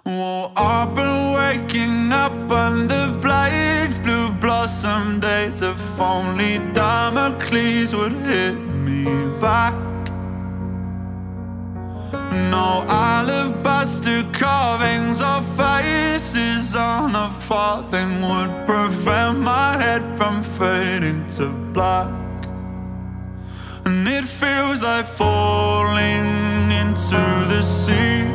Oh, I've been waking up under blades, blue blossom days. If only Damocles would hit me back. No alabaster carvings or faces on a farthing would prevent my head from fading to black. And it feels like falling into the sea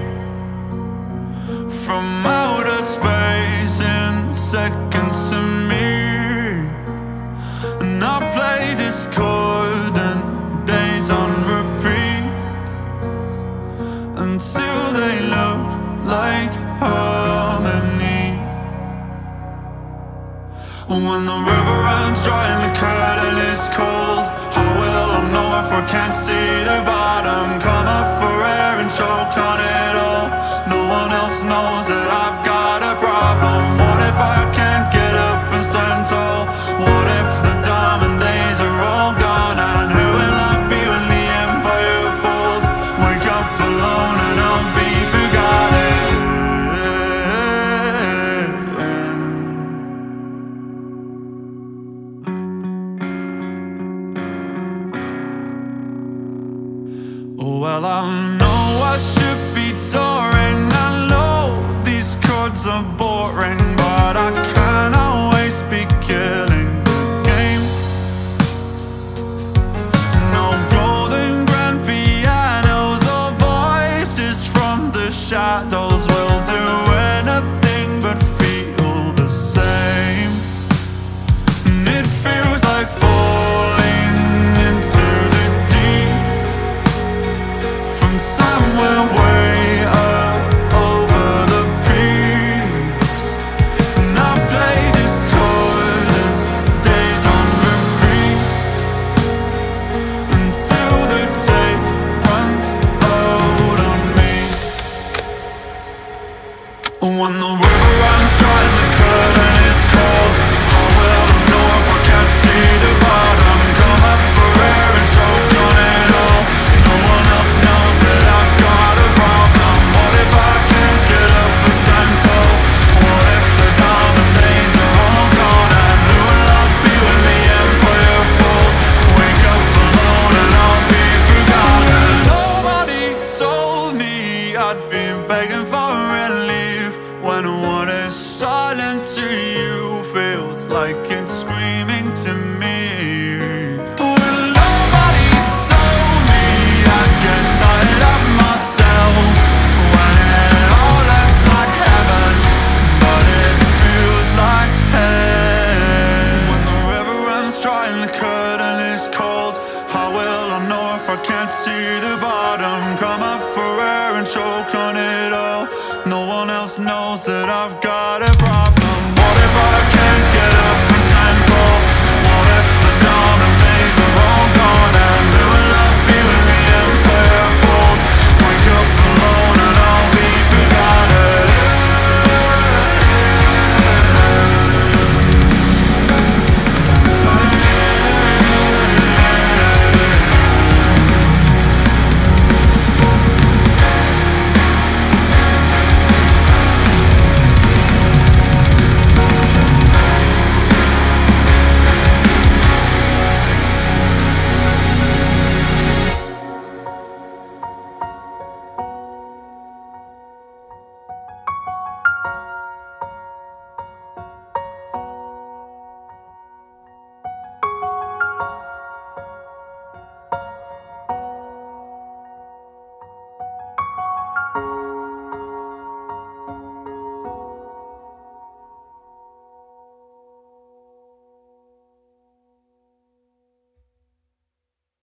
from outer space in seconds to me. And I play discordant days on repeat until they look like harmony. When the river runs dry and the curtain is cold, how will I know if I can't see the bottom? Come up for air and choke on it all. No one else knows that I've got a problem. What if I can't get up and stand tall? What if the diamond days are all gone? And who will I be when the empire falls? Wake up alone and I'll be forgotten. Well, I know I should be touring. I know these chords are boring, but I can't always be killing the game. No golden grand pianos or voices from the shadows will do anything but feel the same. And it feels like falling into the deep from somewhere way up over the peaks. And I play discordant days on repeat until the tape runs out on me. When the river runs dry and the curtain is cold, how will I know if I can't see the bottom? Come up for air and choke on it all. No one else knows that I've got a problem. What if I can't get up and stand tall? What if the diamond days are all gone? And who will I be when the empire falls? Wake up alone and I'll be forgotten. Nobody told me I'd be begging for relief when what is silent to you feels like it's screaming to me. Well, nobody told me I'd get tired of myself when it all looks like heaven, but it feels like hell. When the river runs dry and the curtain is cold, how will I know if I can't see the bottom? Come up for air and choke on it all. No one else knows that I've got a problem.